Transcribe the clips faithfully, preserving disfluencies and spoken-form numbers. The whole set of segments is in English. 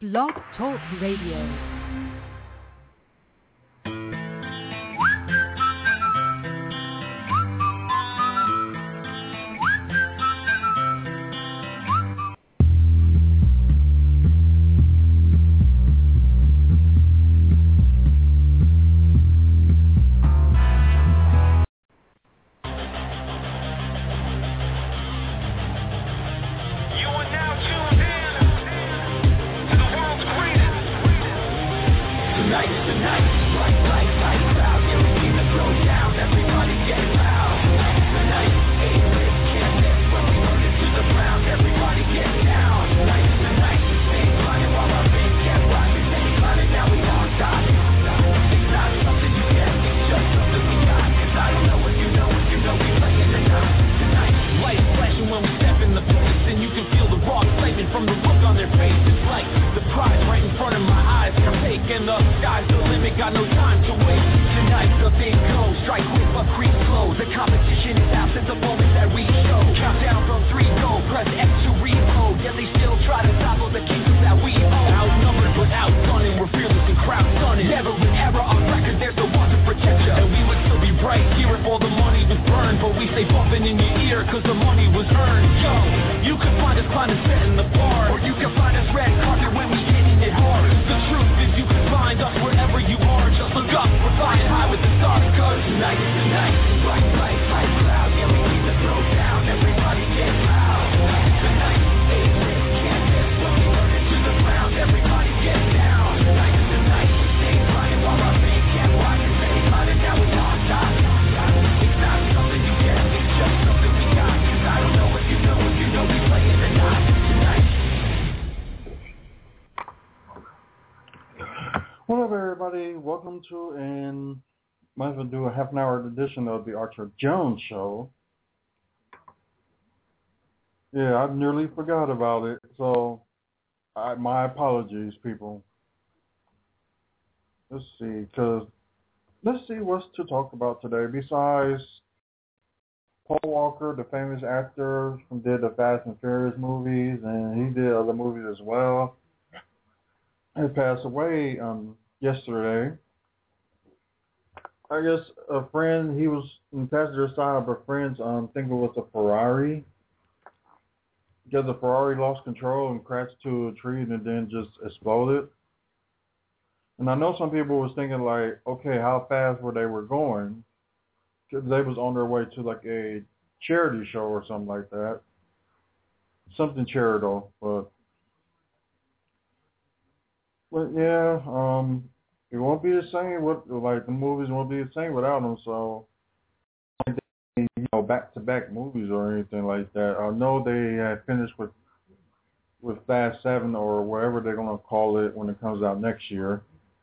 Blog Talk Radio. Edition of the Archer Jones Show. Yeah, I nearly forgot about it, so I, my apologies, people. Let's see, because let's see what's to talk about today. Besides Paul Walker, the famous actor who did the Fast and Furious movies, and he did other movies as well, he passed away um, yesterday. I guess a friend, he was in passenger side of a friend's, um, I think it was a Ferrari. Because the Ferrari lost control and crashed to a tree and then just exploded. And I know some people was thinking like, okay, how fast were they were going? Because they was on their way to like a charity show or something like that. Something charitable, but, but yeah, um, it won't be the same. With, like the movies won't be the same without them. So, you know, back-to-back movies or anything like that. I know they had finished with with Fast Seven or whatever they're gonna call it when it comes out next year.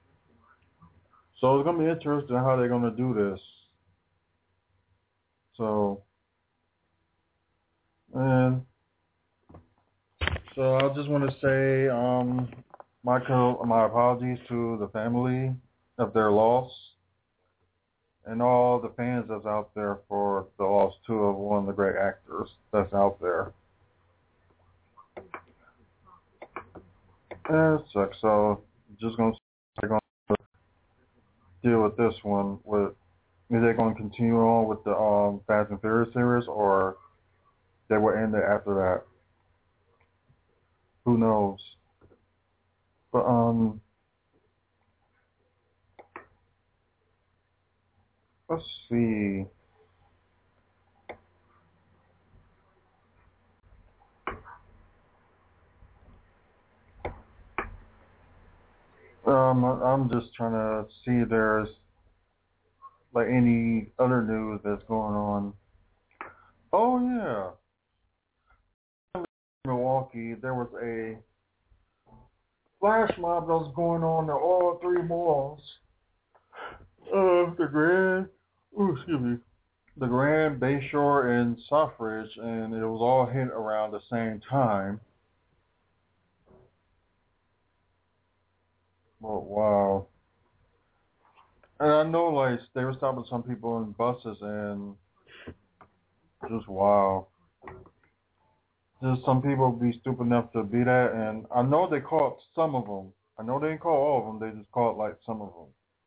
So it's gonna be interesting how they're gonna do this. So, and so I just want to say, um. Michael, my apologies to the family of their loss and all the fans that's out there for the loss too of one of the great actors that's out there. Yeah, it sucks. So just gonna deal with this one. With is they going to continue on with the um, Fast and Furious series, or they will end it after that? Who knows? But um, let's see. Um, I'm just trying to see if there's like any other news that's going on. Oh yeah, in Milwaukee, there was a flash mob that was going on in all three malls. Uh, the Grand, ooh, excuse me, the Grand, Bayshore, and Suffrage, and it was all hit around the same time. Oh, wow. And I know, like, they were stopping some people in buses, and just wow. Just some people be stupid enough to be that, and I know they caught some of them. I know they didn't call all of them. They just caught like some of them.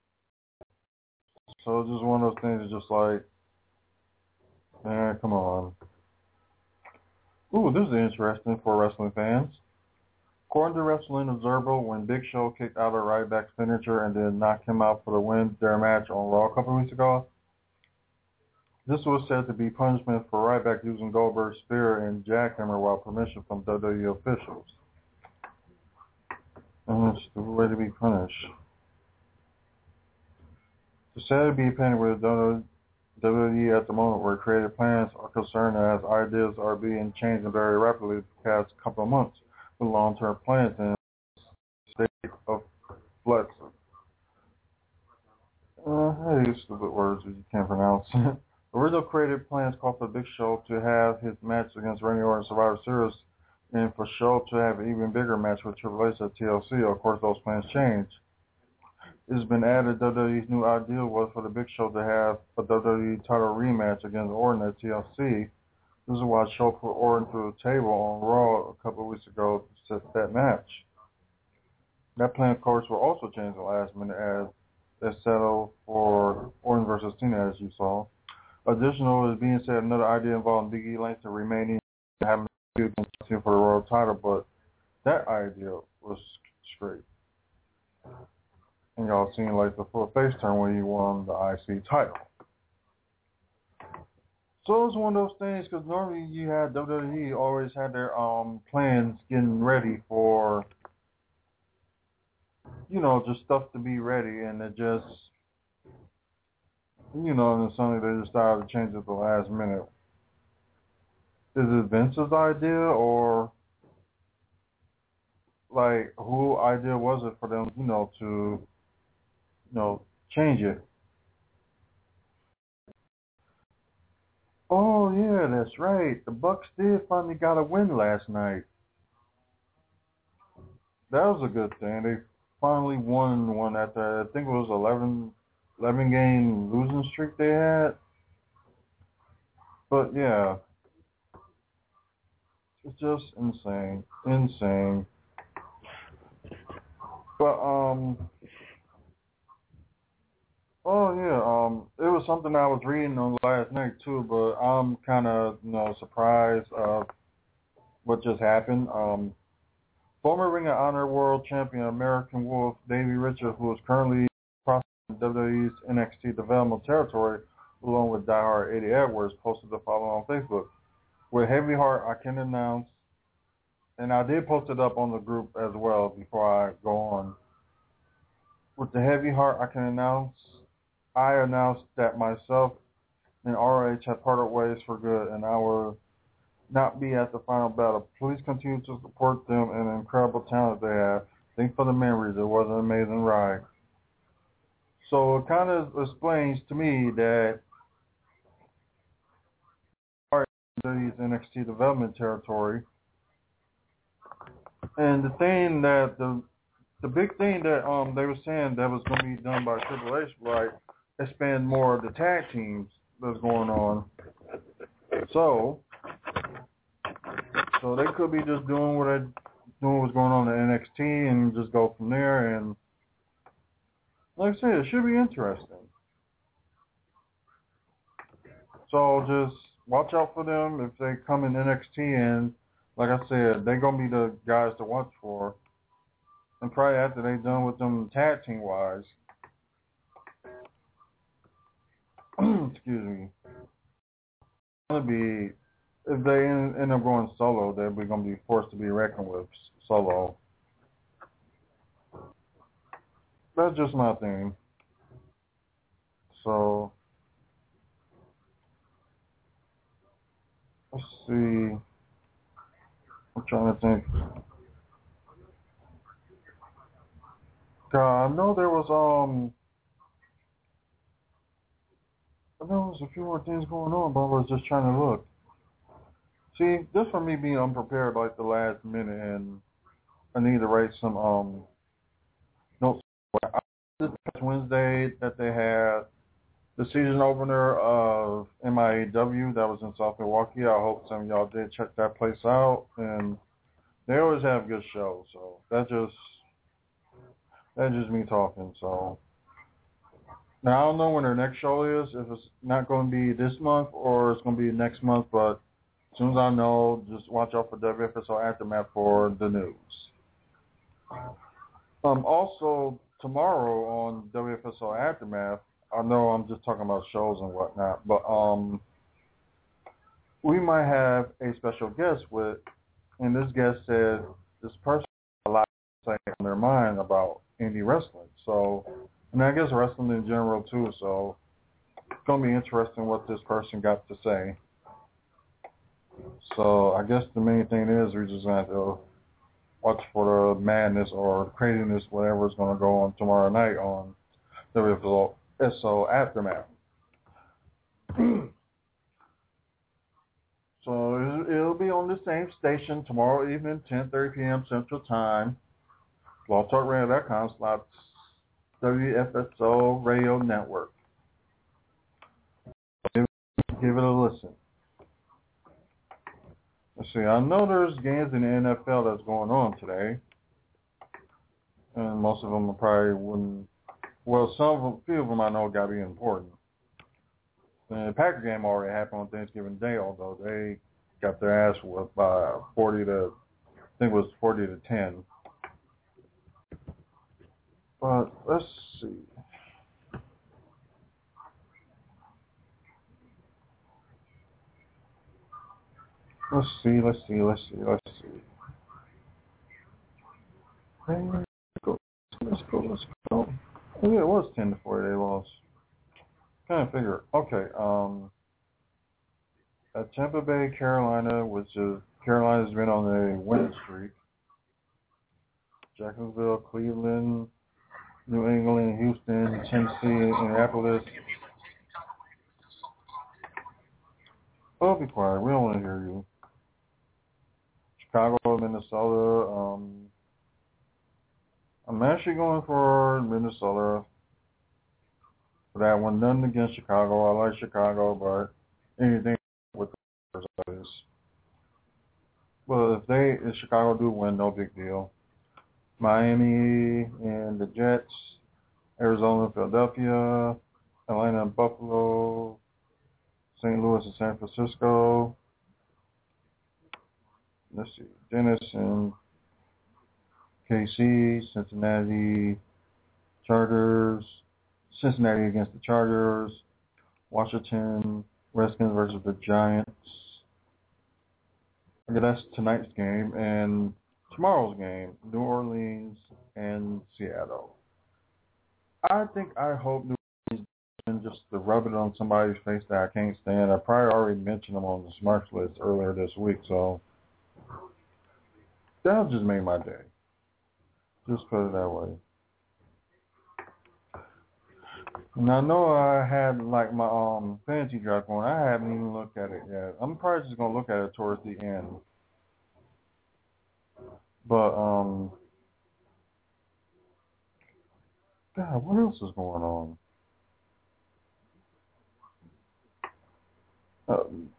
So it's just one of those things. It's just like, man, come on. Ooh, this is interesting for wrestling fans. According to Wrestling Observer, when Big Show kicked out of Ryback's finisher and then knocked him out for the win their match on Raw a couple of weeks ago, this was said to be punishment for Ryback using Goldberg's spear and jackhammer without permission from W W E officials. And it's the way to be punished. It's said to be painted with W W E at the moment where creative plans are concerned as ideas are being changed very rapidly the past couple of months with long-term plans in a state of flux. Uh, I use stupid words that you can't pronounce. Original creative plans called for Big Show to have his match against Randy Orton Survivor Series and for Show to have an even bigger match with Triple H at T L C. Of course, those plans changed. It has been added W W E's new ideal was for the Big Show to have a W W E title rematch against Orton at T L C. This is why Show put Orton through the table on Raw a couple of weeks ago to set that match. That plan, of course, will also change at the last minute as they settled for Orton versus Cena, as you saw. Additional is being said another idea involving Big E Langston remaining having a feud against Cena for the World title, but that idea was straight. And y'all seen like the full face turn when he won the I C title. So it's one of those things because normally you had W W E always had their um plans getting ready for, you know, just stuff to be ready, and it just, you know, and then suddenly they just decided to change it at the last minute. Is it Vince's idea, or like who idea was it for them, you know, to, you know, change it? Oh yeah, that's right. The Bucks did finally got a win last night. That was a good thing. They finally won one after I think it was eleven, eleven game losing streak they had. But yeah, it's just insane, insane. But um, oh yeah, um, it was something I was reading on last night too. But I'm kind of, you know, surprised of what just happened. Um, former Ring of Honor World Champion American Wolf Davey Richards, who is currently prosecuting W W E's N X T development territory, along with diehard Eddie Edwards, posted the following on Facebook. With heavy heart, I can announce, and I did post it up on the group as well before I go on. With the heavy heart, I can announce, I announced that myself and R O H have parted ways for good, and I will not be at the final battle. Please continue to support them and the incredible talent they have. Think for the memories. It was an amazing ride. So it kind of explains to me that R O H is N X T development territory. And the thing that the the big thing that um they were saying that was going to be done by Triple H, like expand more of the tag teams that's going on. So, so they could be just doing what I doing what's going on in N X T and just go from there. And like I said, it should be interesting. So just watch out for them if they come in N X T, and like I said, they're gonna be the guys to watch for. And probably after they're done with them tag team wise. Excuse me. It's gonna be, if they end, end up going solo, they're gonna be forced to be reckoned with solo. That's just my thing. So let's see. I'm trying to think. God, I know there was um I know there was a few more things going on, but I was just trying to look. See, this for me being unprepared like the last minute, and I need to write some um notes. This Wednesday that they had, the season opener of M I A W that was in South Milwaukee. I hope some of y'all did check that place out. And they always have good shows. So that just that's just me talking. So now I don't know when their next show is. If it's not going to be this month or it's going to be next month. But as soon as I know, just watch out for W F S O Aftermath for the news. Um, also, tomorrow on W F S O Aftermath, I know I'm just talking about shows and whatnot, but um, we might have a special guest with, and this guest said this person has a lot to say on their mind about indie wrestling. So, and I guess wrestling in general too. So, it's going to be interesting what this person got to say. So, I guess the main thing is we just have to watch for the madness or craziness, whatever is going to go on tomorrow night on W F S O Aftermath. So it'll be on the same station tomorrow evening, ten thirty p.m. Central Time. blog talk radio dot com slash W F S O Radio Network. Give, give it a listen. Let's see, I know there's games in the N F L that's going on today. And most of them are probably wouldn't, well, some of them, a few of them I know got to be important. The Packer game already happened on Thanksgiving Day, although they got their ass whipped by forty to, I think it was forty to ten. But let's see. Let's see, let's see, let's see, let's see. Let's go, let's go, let's go. Oh, yeah, it was ten to four they lost. Kind of figure. Okay, um, at Tampa Bay, Carolina, which is, Carolina's been on a winning streak. Jacksonville, Cleveland, New England, Houston, Tennessee, Indianapolis. Oh, be quiet. We don't want to hear you. Chicago, Minnesota. Um, I'm actually going for Minnesota for that one. Nothing against Chicago. I like Chicago, but anything with the is. Well, if they, if Chicago do win, no big deal. Miami and the Jets, Arizona, Philadelphia, Atlanta and Buffalo, Saint Louis and San Francisco. Let's see, Dennis and K C, Cincinnati Chargers, Cincinnati against the Chargers, Washington Redskins versus the Giants. Okay, that's tonight's game, and tomorrow's game, New Orleans and Seattle. I think, I hope New Orleans just to rub it on somebody's face that I can't stand. I probably already mentioned them on the Smarts list earlier this week, so that'll just make my day. Just put it that way. And I know I had like my um fantasy draft going. I haven't even looked at it yet. I'm probably just gonna look at it towards the end. But um, God, what else is going on? Uh,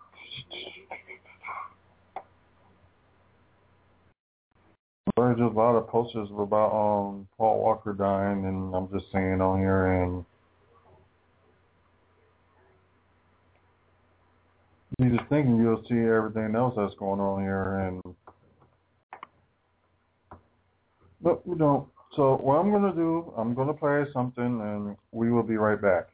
There's just a lot of posters about um Paul Walker dying, and I'm just saying on here, and you just thinking you'll see everything else that's going on here, and but we don't. So what I'm gonna do, I'm gonna play something, and we will be right back.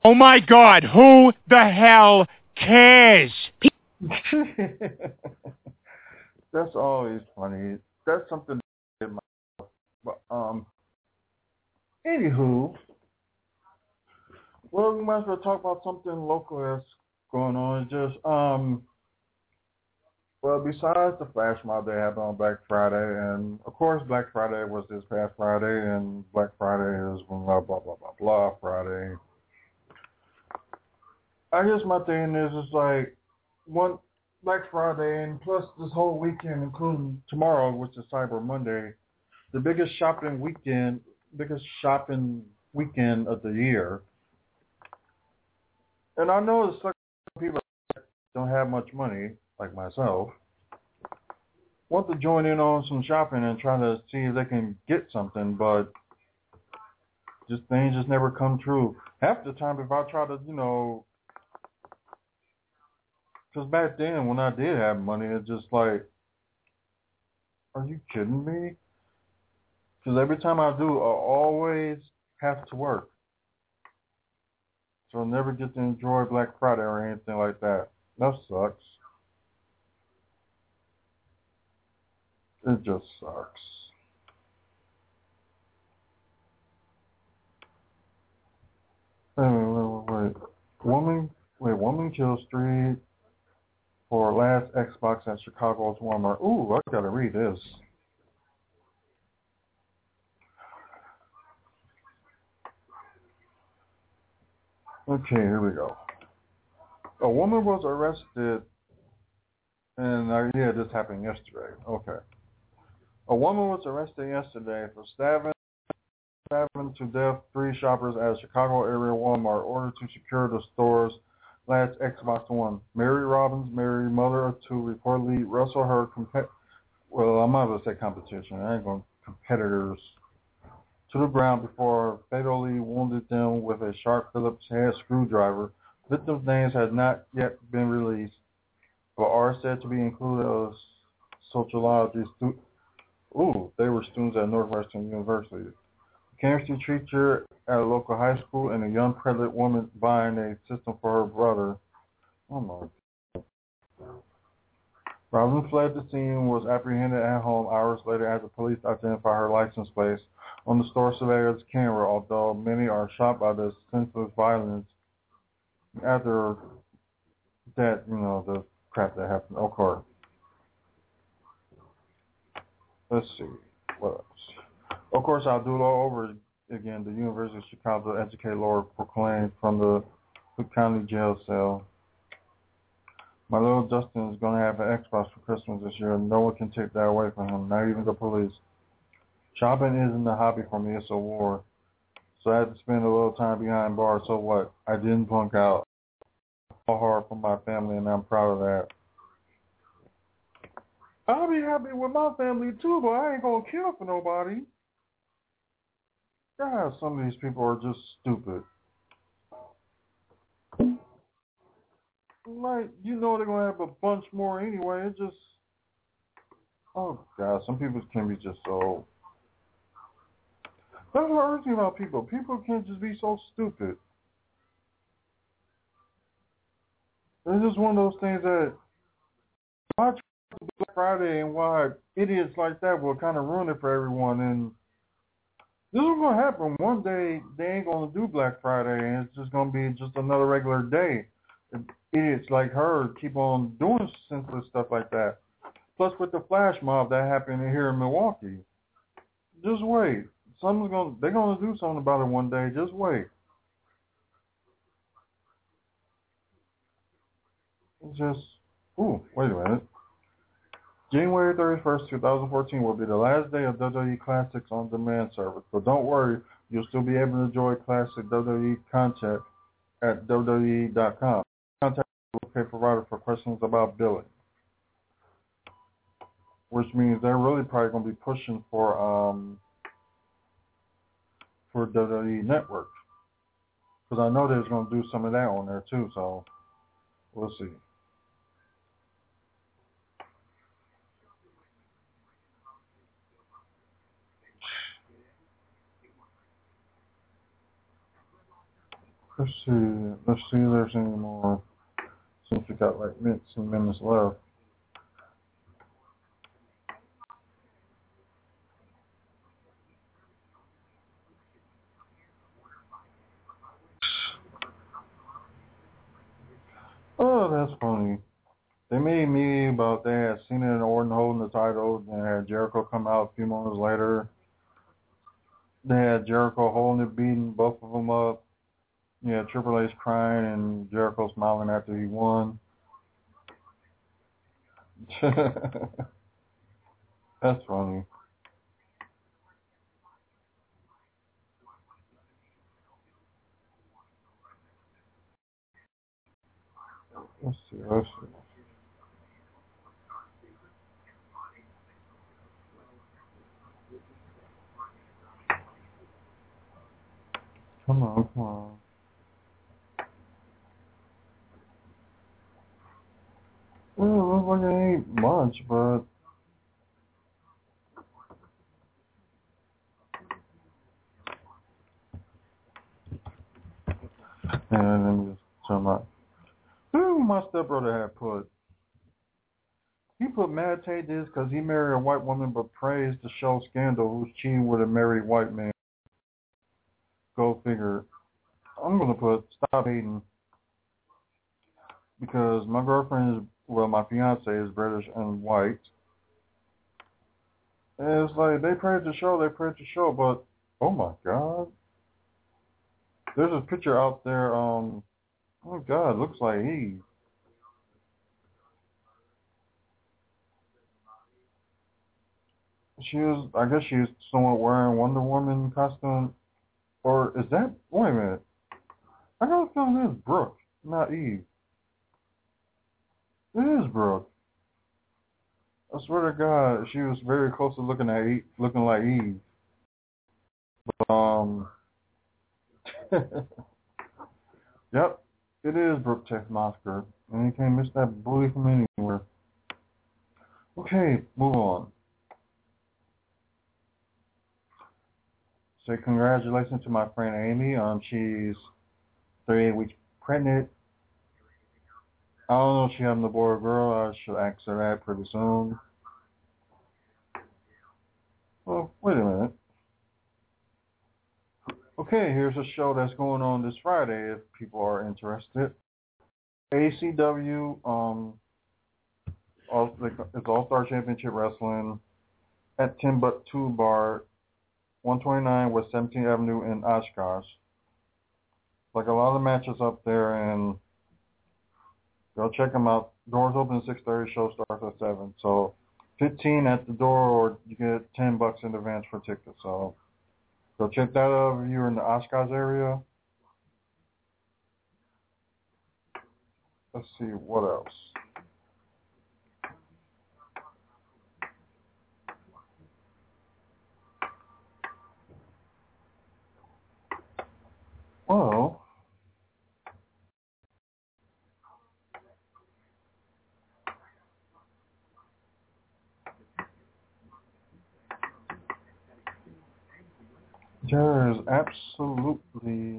Oh my God, who the hell cares? That's always funny. That's something. But um, anywho, well, we might as well talk about something local that's going on. Just um, well, besides the flash mob that happened on Black Friday, and of course Black Friday was this past Friday, and Black Friday is blah blah blah blah blah Friday. I guess my thing is, it's like one Black Friday and plus this whole weekend, including tomorrow, which is Cyber Monday, the biggest shopping weekend, biggest shopping weekend of the year. And I know it's like people that don't have much money, like myself, want to join in on some shopping and try to see if they can get something, but just things just never come true. Half the time, if I try to, you know, because back then when I did have money, it's just like, are you kidding me? Because every time I do, I always have to work. So I'll never get to enjoy Black Friday or anything like that. That sucks. It just sucks. Wait, wait, wait, wait. Woman, wait, woman kills three for last Xbox at Chicago's Walmart. Ooh, I gotta read this. Okay, here we go. A woman was arrested, and uh, yeah, this happened yesterday. Okay. A woman was arrested yesterday for stabbing, stabbing to death three shoppers at a Chicago area Walmart in order to secure the store's last Xbox One. Mary Robbins, Mary, mother of two, reportedly wrestled her compet. Well, I might as well say competition. I ain't going competitors to the ground before fatally wounded them with a sharp Phillips head screwdriver. Victims' names have not yet been released, but are said to be included as sociology students. Ooh, they were students at Northwestern University. A chemistry teacher at a local high school and a young pregnant woman buying a system for her brother. Oh my. Robin fled the scene and was apprehended at home hours later after police identified her license plates on the store surveillance camera, although many are shocked by the senseless violence after that, you know, the crap that happened. Okay. Let's see. What else? Of course, I'll do it all over again. The University of Chicago educated Lord proclaimed from the Cook County jail cell. My little Justin is going to have an Xbox for Christmas this year. No one can take that away from him, not even the police. Shopping isn't a hobby for me, it's a war. So I had to spend a little time behind bars. So what? I didn't punk out. All hard for my family, and I'm proud of that. I'll be happy with my family too, but I ain't going to kill for nobody. God, some of these people are just stupid. Like, you know they're going to have a bunch more anyway. It just, oh, God, some people can be just so, that's what hurts me about people. People can't just be so stupid. It's just one of those things that, why Black Friday and why idiots like that will kind of ruin it for everyone. And this is going to happen. One day, they ain't going to do Black Friday, and it's just going to be just another regular day. If idiots like her keep on doing senseless stuff like that. Plus, with the flash mob that happened here in Milwaukee, just wait. Someone's going. They're going to do something about it one day. Just wait. It's just. Ooh, wait a minute. January thirty-first, twenty fourteen will be the last day of W W E Classics on demand service. But don't worry, you'll still be able to enjoy classic W W E content at W W E dot com. Contact the local provider for questions about billing, which means they're really probably going to be pushing for um for W W E Network, because I know they're going to do some of that on there too. So we'll see. Let's see. Let's see if there's any more. Since we got like minutes and minutes left. Oh, that's funny. They made me about they had Cena and Orton holding the title, and they had Jericho come out a few moments later. They had Jericho holding it, beating both of them up. Yeah, Triple H crying and Jericho smiling after he won. That's funny. Let's see, let's see. Come on, come on. Well, it looks like it ain't much, but and let me just turn my who my stepbrother had put. He put meditate this because he married a white woman, but praised the show Scandal, who's cheating with a married white man. Go figure. I'm gonna put stop hating because my girlfriend is well, my fiance is British and white. And it's like they praise the show, they praise the show, but oh my God, there's a picture out there. Um, oh my God, looks like Eve. She was, I guess she was somewhat wearing Wonder Woman costume, or is that? Wait a minute, I got a feeling it's Brooke, not Eve. It is Brooke. I swear to God, she was very close to looking at Eve, looking like Eve. But, um, yep, it is Brooke Texmasker, and you can't miss that booty from anywhere. Okay, move on. Say congratulations to my friend Amy. Um, she's thirty-eight weeks pregnant. I don't know if she's having a boy or girl. I should ask her that pretty soon. Well, wait a minute. Okay, here's a show that's going on this Friday if people are interested. A C W, um, all, it's All-Star Championship Wrestling at Timbuktu Bar, one twenty-nine West seventeenth Avenue in Oshkosh. Like a lot of matches up there, and go check them out. Doors open at six thirty, show starts at seven. So fifteen at the door, or you get ten bucks in advance for tickets. So go check that out if you're in the Oshkosh area. Let's see, what else? Well, there is absolutely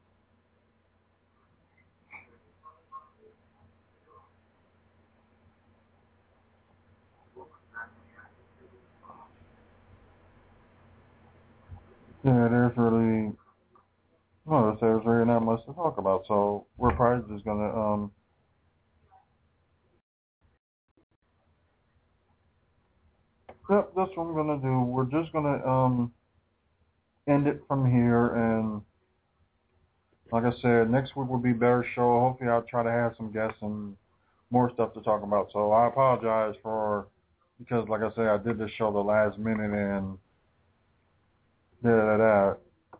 yeah, there's really no, there's really not much to talk about. So we're probably just gonna um yep, that's what I'm gonna do. We're just gonna um end it from here, and like I said, next week will be a better show. Hopefully I'll try to have some guests and more stuff to talk about. So I apologize for because like I said, I did this show the last minute and da da da.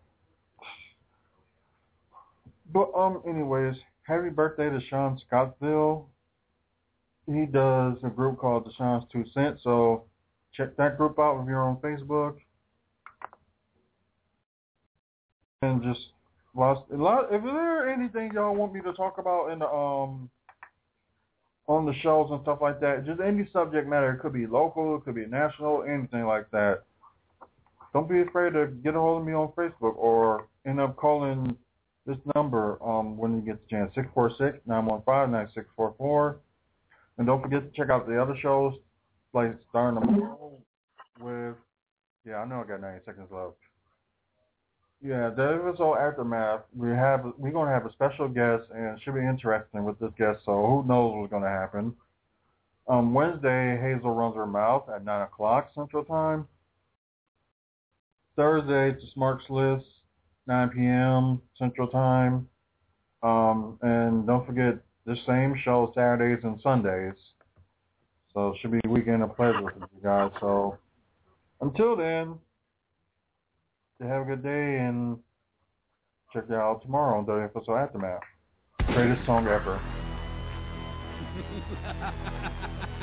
But um anyways, happy birthday to Sean Scottsville. He does a group called the Sean's Two Cents, so check that group out if you're on Facebook. And just lost a lot. If there anything y'all want me to talk about in the um on the shows and stuff like that, just any subject matter. It could be local, it could be national, anything like that. Don't be afraid to get a hold of me on Facebook or end up calling this number um, when you get the chance, six four six, nine one five, nine six four four. And don't forget to check out the other shows, like starting tomorrow with, yeah, I know I got ninety seconds left. Yeah, the episode Aftermath, we have, we're going to have a special guest, and it should be interesting with this guest, so who knows what's going to happen. Um, Wednesday, Hazel Runs Her Mouth at nine o'clock Central Time. Thursday, it's the Smarks List, nine p.m. Central Time. Um, and don't forget, the same show Saturdays and Sundays. So it should be a weekend of pleasure for you guys. So until then, have a good day and check it out tomorrow on the episode Aftermath. Greatest song ever.